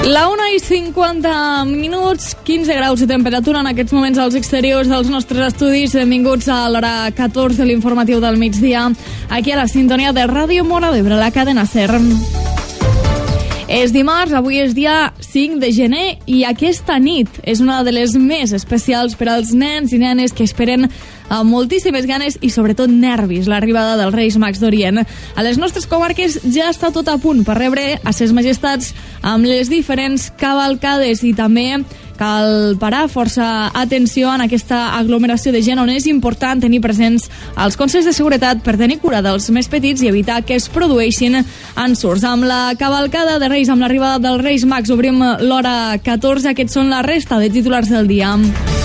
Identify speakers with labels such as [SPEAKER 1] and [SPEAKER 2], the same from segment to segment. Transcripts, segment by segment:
[SPEAKER 1] La 1:50, 15 graus de temperatura en aquests moments als exteriors dels nostres estudis. Benvinguts a l'hora 14 de l'informatiu del migdia, aquí a la sintonia de Ràdio Móra d'Ebre, la cadena SER. És dimarts, avui és dia 5 de gener i aquesta nit és una de les més especials per als nens i nenes que esperen amb moltíssimes ganes i sobretot nervis l'arribada dels Reis Mags d'Orient. A les nostres comarques ja està tot a punt per rebre a ses majestats amb les diferents cavalcades i també cal parar força atenció en aquesta aglomeració de gent on és important tenir presents els consells de seguretat per tenir cura dels més petits i evitar que es produeixin ensurts. Amb la cavalcada de Reis, amb l'arribada dels Reis Mags, obrim l'hora 14. Aquests són la resta de titulars del dia.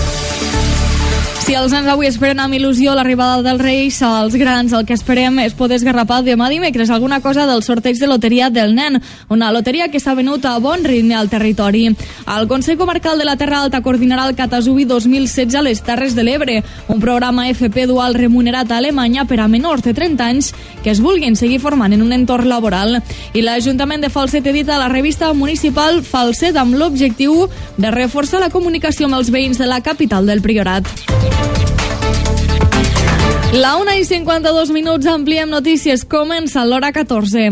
[SPEAKER 1] Si els nens avui esperen amb il·lusió l'arribada dels Reis, els grans el que esperem és poder esgarrapar demà dimecres alguna cosa del sorteig de loteria del nen, una loteria que s'ha venut a bon ritme al territori. El Consell Comarcal de la Terra Alta coordinarà el Catasubi 2016 a les Terres de l'Ebre, un programa FP dual remunerat a Alemanya per a menors de 30 anys que es vulguin seguir formant en un entorn laboral. I l'Ajuntament de Falset edita la revista municipal Falset amb l'objectiu de reforçar la comunicació amb els veïns de la capital del Priorat. La 1:52, ampliem notícies. Comença l'hora 14.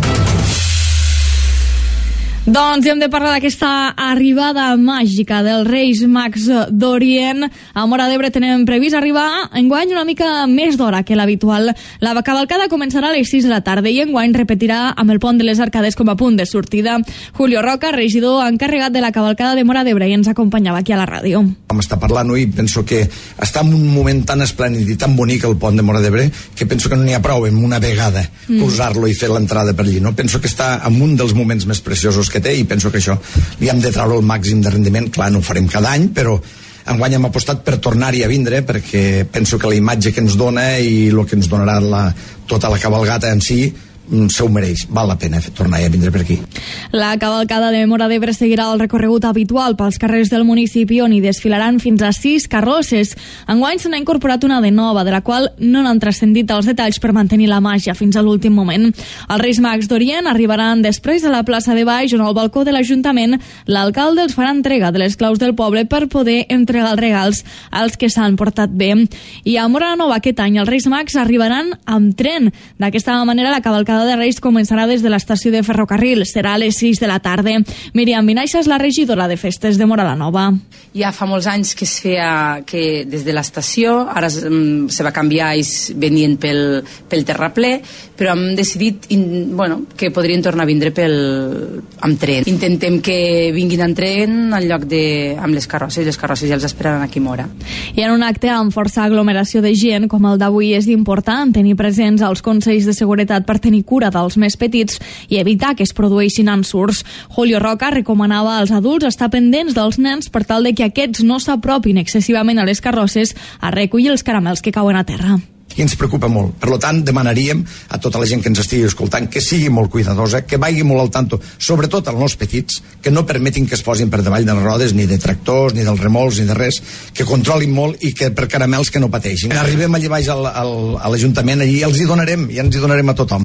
[SPEAKER 1] Doncs hem de parlar d'aquesta arribada màgica dels Reis Mags d'Orient. A Móra d'Ebre tenem previst arribar enguany una mica més d'hora que l'habitual. La cavalcada començarà a les 6 de la tarda i enguany repetirà amb el pont de les Arcades com a punt de sortida. Julio Roca, regidor encarregat de la cavalcada de Móra d'Ebre, i ens acompanyava aquí a la ràdio.
[SPEAKER 2] Vam estar parlant i penso que està en un moment tan esplèndid i tan bonic el pont de Móra d'Ebre que penso que no n'hi ha prou en una vegada posar-lo i fer l'entrada per allí, no? Penso que està en un dels moments més preciosos que té i penso que això li hem de treure el màxim de rendiment. Clar, no ho farem cada any, però enguany hem apostat per tornar-hi a vindre perquè penso que la imatge que ens dona i el que ens donarà tota la cavalgata en si se ho mereix, val la pena tornar a vindre per aquí.
[SPEAKER 1] La cavalcada de Móra d'Ebre seguirà el recorregut habitual pels carrers del municipi on hi desfilaran fins a 6 carrosses. Enguany se n'ha incorporat una de nova, de la qual no n'han transcendit els detalls per mantenir la màgia fins a l'últim moment. Els Reis Mags d'Orient arribaran després a la plaça de Baix, on al balcó de l'Ajuntament l'alcalde els farà entrega de les claus del poble per poder entregar els regals als que s'han portat bé. I a Móra Nova aquest any els Reis Mags arribaran amb tren. D'aquesta manera la cavalcada de Reis començarà des de l'estació de ferrocarril. Serà a les 6 de la tarda. Míriam Vinaixa és la regidora de festes de Móra la Nova.
[SPEAKER 3] Ja fa molts anys que es feia que des de l'estació, ara se va canviar i venien pel terraplè, però hem decidit que podrien tornar a vindre amb tren. Intentem que vinguin en tren en lloc amb les carrosses ja els esperaran aquí a Móra.
[SPEAKER 1] I en un acte amb força aglomeració de gent com el d'avui és important tenir presents els consells de seguretat per tenir cura dels més petits i evitar que es produeixin ensurts. Julio Roca recomanava als adults estar pendents dels nens per tal de que aquests no s'apropin excessivament a les carrosses a recollir els caramels que cauen a terra.
[SPEAKER 2] I ens preocupa molt. Per tant, demanaríem a tota la gent que ens estigui escoltant que sigui molt cuidadosa, que vagi molt al tanto, sobretot als nos petits, que no permetin que es posin per davall de les rodes, ni de tractors, ni dels remolcs, ni de res, que controlin molt i que per caramels que no pateixin. Arribem allà baix a l'Ajuntament, allí els hi donarem, i ens hi donarem a tothom.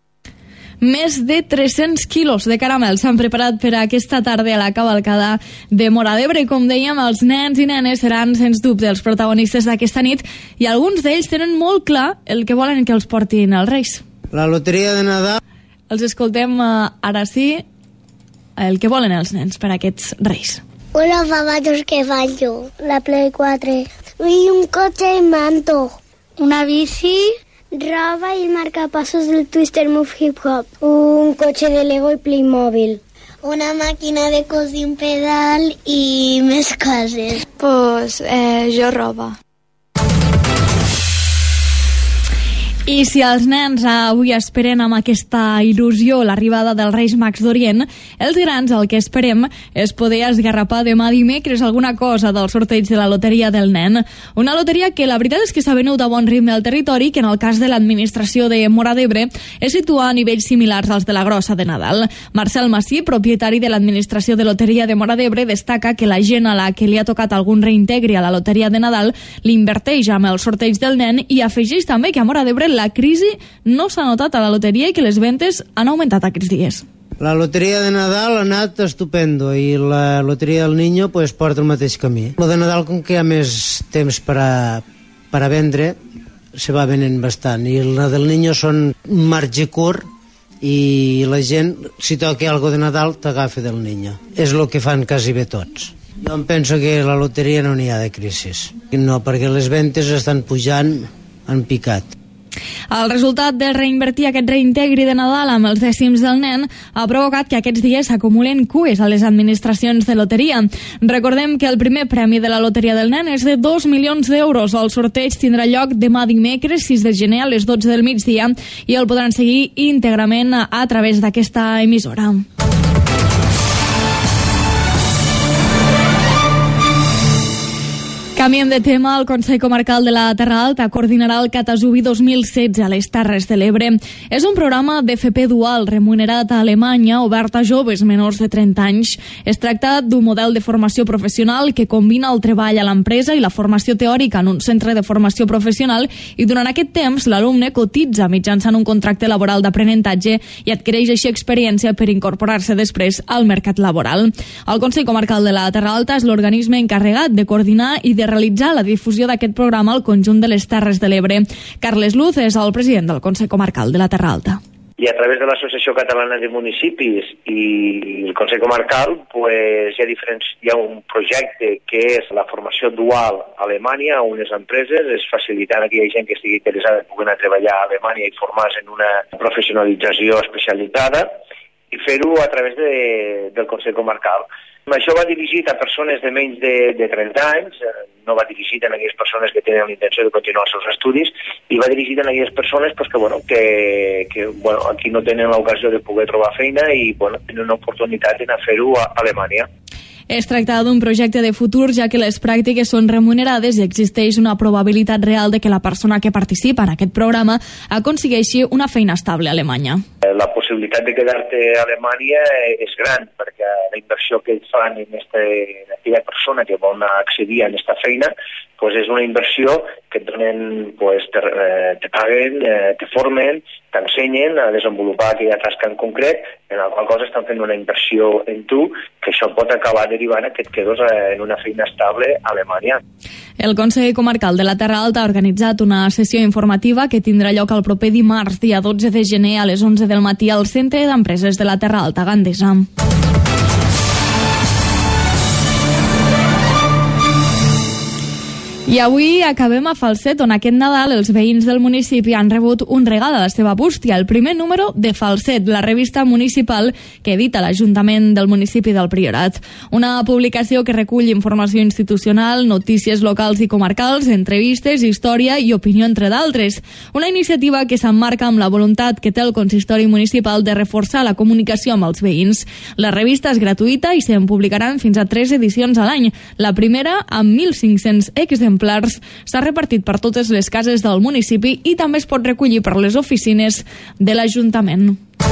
[SPEAKER 1] Més de 300 quilos de caramels s'han preparat per aquesta tarda a la cavalcada de Móra d'Ebre. Com dèiem, els nens i nenes seran, sens dubte, els protagonistes d'aquesta nit i alguns d'ells tenen molt clar el que volen que els portin els Reis.
[SPEAKER 4] La loteria de Nadal.
[SPEAKER 1] Els escoltem ara sí el que volen els nens per aquests Reis.
[SPEAKER 5] Una zapatos que fallo, la Play 4 y un coche en manto, una bici, roba y marcapasos del Twister Move Hip Hop, un coche de Lego y Playmobil, una máquina de coser, un pedal y més coses.
[SPEAKER 6] Pues jo roba.
[SPEAKER 1] I si els nens avui esperen amb aquesta il·lusió l'arribada dels Reis Mags d'Orient, els grans el que esperem és poder esgarrapar demà dimecres alguna cosa del sorteig de la loteria del nen. Una loteria que la veritat és que s'ha venut a bon ritme al territori, que en el cas de l'administració de Móra d'Ebre es situa a nivells similars als de la grossa de Nadal. Marcel Massí, propietari de l'administració de loteria de Móra d'Ebre, destaca que la gent a la que li ha tocat algun reintegri a la loteria de Nadal l'inverteix amb el sorteig del nen i afegeix també que a Móra d'Ebre la crisi no s'ha notat a la loteria i que les ventes han augmentat aquests dies.
[SPEAKER 4] La loteria de Nadal ha anat estupendo i la loteria del Niño pues, porta el mateix camí. La de Nadal, com que hi ha més temps per a vendre, se va venent bastant. I la del Niño són un marge curt i la gent, si toca algo de Nadal, t'agafa del Niño. És el que fan quasi bé tots. Jo em penso que la loteria no n'hi ha de crisi. No, perquè les ventes estan pujant en picat.
[SPEAKER 1] El resultat de reinvertir aquest reintegri de Nadal amb els dècims del nen ha provocat que aquests dies s'acumulen cues a les administracions de loteria. Recordem que el primer premi de la loteria del nen és de 2 milions d'euros. El sorteig tindrà lloc demà dimecres 6 de gener a les 12 del migdia i el podran seguir íntegrament a través d'aquesta emissora. Canviem de tema. El Consell Comarcal de la Terra Alta coordinarà el Catasubi 2016 a les Terres de l'Ebre. És un programa d'FP dual remunerat a Alemanya obert a joves menors de 30 anys. Es tracta d'un model de formació professional que combina el treball a l'empresa i la formació teòrica en un centre de formació professional i durant aquest temps l'alumne cotitza mitjançant un contracte laboral d'aprenentatge i adquireix així experiència per incorporar-se després al mercat laboral. El Consell Comarcal de la Terra Alta és l'organisme encarregat de coordinar i de realitzar la difusió d'aquest programa al conjunt de les Terres de l'Ebre. Carles Luz és el president del Consell Comarcal de la Terra Alta.
[SPEAKER 7] I a través de l'Associació Catalana de Municipis i el Consell Comarcal hi ha un projecte que és la formació dual a Alemanya a unes empreses, és facilitar a aquella gent que estigui interessada de poder anar a treballar a Alemanya i formar-se en una professionalització especialitzada i fer-ho a través del Consell Comarcal. Això va dirigit a persones de menys de 30 anys, no va dirigit a aquelles persones que tenen la intenció de continuar els seus estudis i va dirigit a aquelles persones que aquí no tenen l'ocasió de poder trobar feina i tenen una oportunitat d'anar a fer-ho a Alemanya.
[SPEAKER 1] Es tracta d'un projecte de futur, ja que les pràctiques són remunerades i existeix una probabilitat real de que la persona que participa en aquest programa aconsegueixi una feina estable a Alemanya.
[SPEAKER 7] La possibilitat de quedar-te a Alemanya és gran, perquè la inversió que ells fan en aquella persona que vol accedir a aquesta feina és una inversió que et donen, te paguen, te formen, t'ensenyen a desenvolupar aquella tasca en concret, en la qual cosa estan fent una inversió en tu, que això pot acabar derivant que et quedes en una feina estable a Alemanya.
[SPEAKER 1] El Consell Comarcal de la Terra Alta ha organitzat una sessió informativa que tindrà lloc el proper dimarts, dia 12 de gener, a les 11 del matí al Centre d'Empreses de la Terra Alta Gandesa. I avui acabem a Falset, on aquest Nadal els veïns del municipi han rebut un regal a la seva bústia, el primer número de Falset, la revista municipal que edita l'Ajuntament del municipi del Priorat. Una publicació que recull informació institucional, notícies locals i comarcals, entrevistes, història i opinió, entre d'altres. Una iniciativa que s'emmarca amb la voluntat que té el consistori municipal de reforçar la comunicació amb els veïns. La revista és gratuïta i se'n publicaran fins a 3 edicions a l'any. La primera, amb 1.500 exemplars, s'ha repartit per totes les cases del municipi i també es pot recollir per les oficines de l'Ajuntament.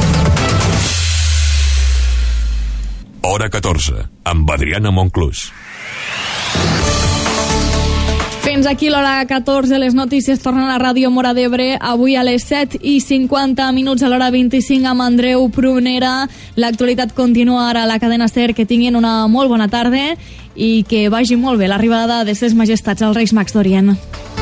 [SPEAKER 8] Hora 14, amb Adriana Monclús.
[SPEAKER 1] Fins aquí l'hora 14, les notícies tornen a Ràdio Móra d'Ebre, avui a les 7:50, a l'hora 25 amb Andreu Prunera. L'actualitat continua ara a la cadena SER. Que tinguin una molt bona tarda i que vagi molt bé l'arribada de ses majestats als Reis Mags d'Orient.